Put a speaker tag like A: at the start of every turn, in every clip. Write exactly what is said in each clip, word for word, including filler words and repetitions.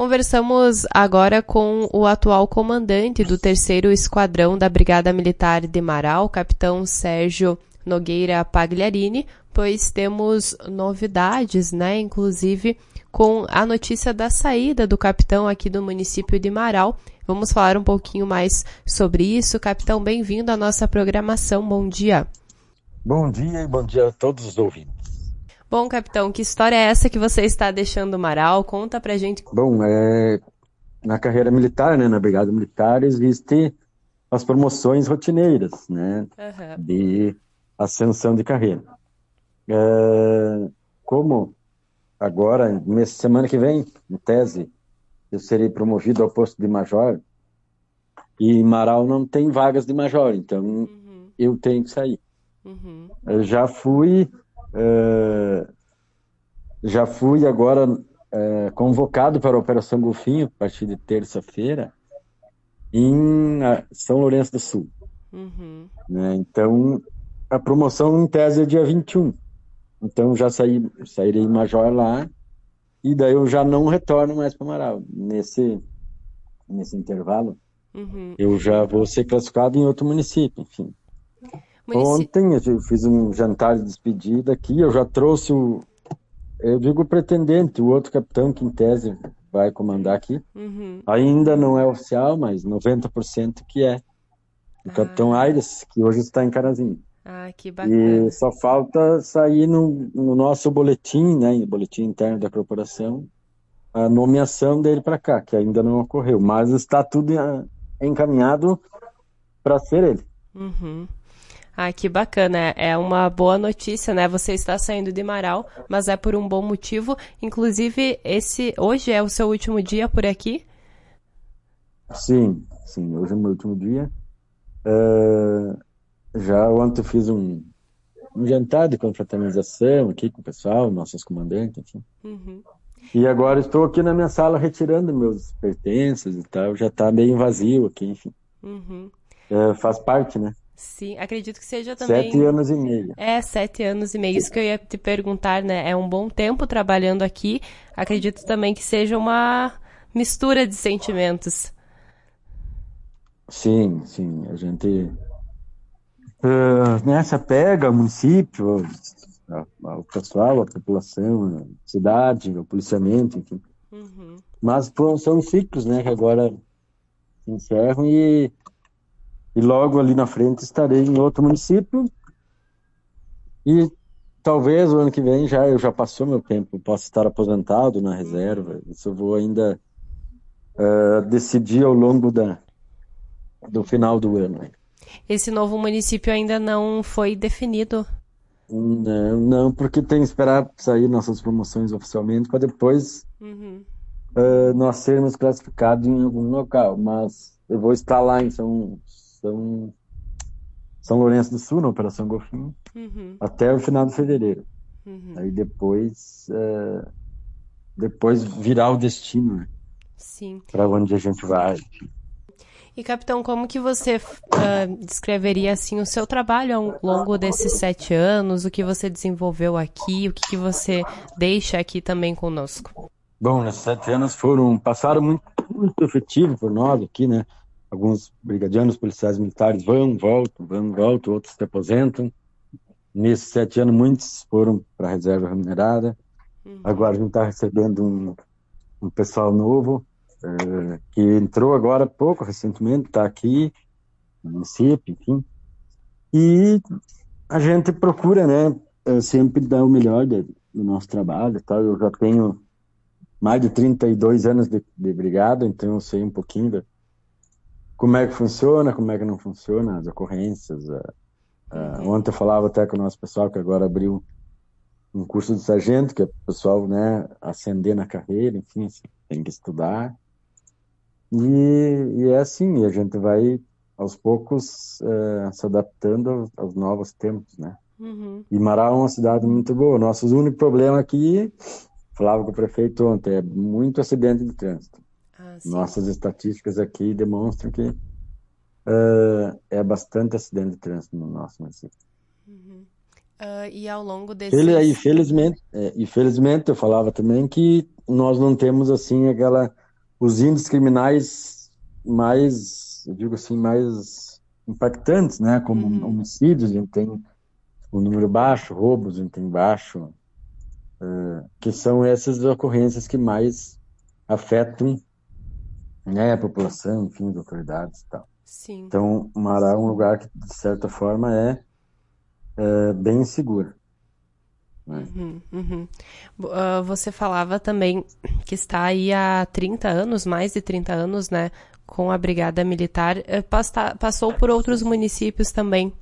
A: Conversamos agora com o atual comandante do terceiro Esquadrão da Brigada Militar de Marau, capitão Sérgio Nogueira Pagliarini, pois temos novidades, né? Inclusive com a notícia da saída do capitão aqui do município de Marau. Vamos falar um pouquinho mais sobre isso. Capitão, bem-vindo à nossa programação. Bom dia.
B: Bom dia e bom dia a todos os ouvintes.
A: Bom, capitão, que história é essa que você está deixando Marau? Conta pra gente.
B: Bom, é, na carreira militar, né, na Brigada Militar, existe as promoções rotineiras, né,
A: Uhum.
B: de ascensão de carreira. É, como agora, nessa semana que vem, em tese, eu serei promovido ao posto de major, e em Marau não tem vagas de major, então
A: Uhum.
B: eu tenho que sair.
A: Uhum.
B: Eu já fui... Uh, já fui agora uh, convocado para a Operação Golfinho, a partir de terça-feira, em uh, São Lourenço do Sul.
A: Uhum.
B: Né? Então, a promoção em tese é dia vinte e um. Então, já saí, sairei major lá, e daí eu já não retorno mais para Marau. Nesse, nesse intervalo,
A: Uhum.
B: eu já vou ser classificado em outro município, enfim.
A: Munici...
B: Ontem eu fiz um jantar de despedida aqui, eu já trouxe o, eu digo o pretendente, o outro capitão que em tese vai comandar aqui.
A: Uhum.
B: Ainda não é oficial, mas noventa por cento que é. O
A: Ah.
B: capitão Aires, que hoje está em Carazinho.
A: Ah, que bacana.
B: E só falta sair no, no nosso boletim, né, no boletim interno da corporação, a nomeação dele para cá, que ainda não ocorreu, mas está tudo encaminhado para ser ele.
A: Uhum. Ah, que bacana. É uma boa notícia, né? Você está saindo de Marau, mas é por um bom motivo. Inclusive, esse hoje é o seu último dia por aqui?
B: Sim, sim. Hoje é o meu último dia. Uh, já ontem eu fiz um, um jantar de confraternização aqui com o pessoal, nossos comandantes, enfim.
A: Uhum.
B: E agora estou aqui na minha sala retirando meus pertences e tal. Já está meio vazio aqui, enfim.
A: Uhum.
B: Uh, faz parte, né?
A: Sim, acredito que seja também...
B: Sete anos e meio.
A: É, sete anos e meio. Isso que eu ia te perguntar, né? É um bom tempo trabalhando aqui. Acredito também que seja uma mistura de sentimentos.
B: Sim, sim. A gente uh, né, se apega ao município, ao pessoal, à população, à cidade, ao policiamento, enfim.
A: Uhum.
B: Mas pô, são ciclos, né? Que agora se encerram e E logo ali na frente estarei em outro município. E talvez o ano que vem já eu já passou meu tempo, posso estar aposentado na reserva. Isso eu vou ainda uh, decidir ao longo da, do final do ano.
A: Esse novo município ainda não foi definido?
B: Não, não, porque tem que esperar sair nossas promoções oficialmente para depois
A: Uhum.
B: uh, nós sermos classificados em algum local. Mas eu vou estar lá em São, São, São Lourenço do Sul, na Operação Golfinho,
A: Uhum.
B: até o final de fevereiro.
A: Uhum.
B: Aí depois, uh, depois virá o destino, né?
A: Sim.
B: Para onde a gente vai.
A: E, capitão, como que você uh, descreveria assim o seu trabalho ao longo desses sete anos? O que você desenvolveu aqui? O que, que você deixa aqui também conosco?
B: Bom, nesses sete anos foram passaram muito, muito efetivo por nós aqui, né? Alguns brigadianos policiais militares vão, voltam, vão, voltam, outros se aposentam. Nesses sete anos, muitos foram para a reserva remunerada. Uhum. Agora a gente está recebendo um, um pessoal novo, uh, que entrou agora há pouco, recentemente, está aqui no município, enfim. E a gente procura, né, sempre dar o melhor do, do nosso trabalho e tal. Eu já tenho mais de trinta e dois anos de, de brigada, então eu sei um pouquinho de como é que funciona, como é que não funciona, as ocorrências. A, a, uhum. Ontem eu falava até com o nosso pessoal que agora abriu um curso de sargento, que é o pessoal, né, ascender na carreira, enfim, assim, tem que estudar. E, e é assim, a gente vai aos poucos uh, se adaptando aos, aos novos tempos, né?
A: Uhum.
B: E Marau é uma cidade muito boa. Nosso único problema aqui, falava com o prefeito ontem, é muito acidente de trânsito.
A: Ah,
B: nossas estatísticas aqui demonstram que uh, é bastante acidente de trânsito no nosso município.
A: Uhum. Uh, e ao longo desses...
B: Infelizmente, é, infelizmente, eu falava também que nós não temos assim aquela os índices criminais mais, eu digo assim, mais impactantes, né? Como
A: Uhum.
B: homicídios, a gente tem um número baixo, roubos, a gente tem baixo, uh, que são essas ocorrências que mais afetam, né, a população, enfim, as autoridades e tal.
A: Sim.
B: Então, Mará é um lugar que, de certa forma, é, é bem seguro. Né?
A: Uhum, uhum. Uh, você falava também que está aí há trinta anos, mais de trinta anos, né, com a Brigada Militar. Uh, pasta, passou por outros municípios também.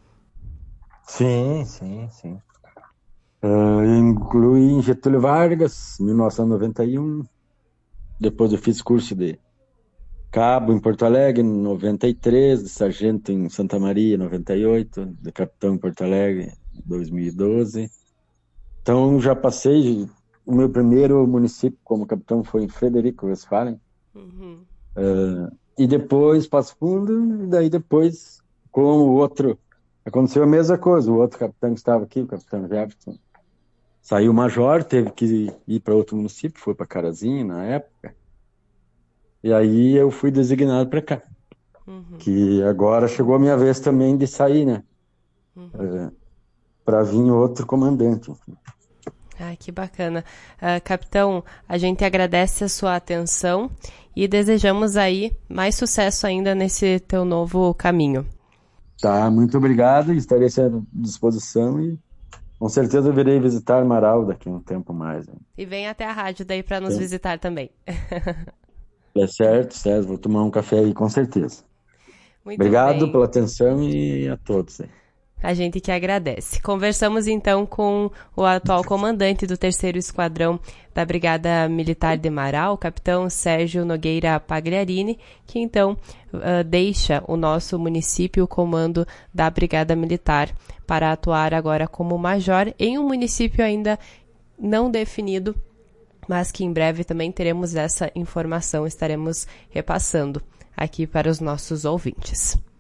B: Sim, sim, sim. Uh, inclui Getúlio Vargas, mil novecentos e noventa e um. Depois eu fiz curso de cabo em Porto Alegre, em noventa e três, de sargento em Santa Maria, em noventa e oito, de capitão em Porto Alegre, em dois mil e doze. Então, já passei. O meu primeiro município como capitão foi em Frederico Westphalen.
A: Uhum.
B: Uh, e depois Passo Fundo, e daí depois, com o outro, aconteceu a mesma coisa. O outro capitão que estava aqui, o capitão Jefferson, saiu major, teve que ir para outro município, foi para Carazinho na época. E aí eu fui designado para cá.
A: Uhum.
B: Que agora chegou a minha vez também de sair, né?
A: Uhum.
B: Uh, para vir outro comandante.
A: Ai, que bacana. Uh, capitão, a gente agradece a sua atenção e desejamos aí mais sucesso ainda nesse teu novo caminho.
B: Tá, muito obrigado, estarei à disposição e com certeza eu virei visitar Marau daqui a um tempo mais. Né?
A: E vem até a rádio daí para nos
B: Então,
A: visitar também.
B: é certo, César, vou tomar um café aí com certeza.
A: Muito
B: Obrigado
A: bem.
B: pela atenção e a todos. Hein?
A: A gente que agradece. Conversamos então com o atual comandante do terceiro Esquadrão da Brigada Militar de Marau, o capitão Sérgio Nogueira Pagliarini, que então uh, deixa o nosso município o comando da Brigada Militar para atuar agora como major em um município ainda não definido, mas que em breve também teremos essa informação, estaremos repassando aqui para os nossos ouvintes.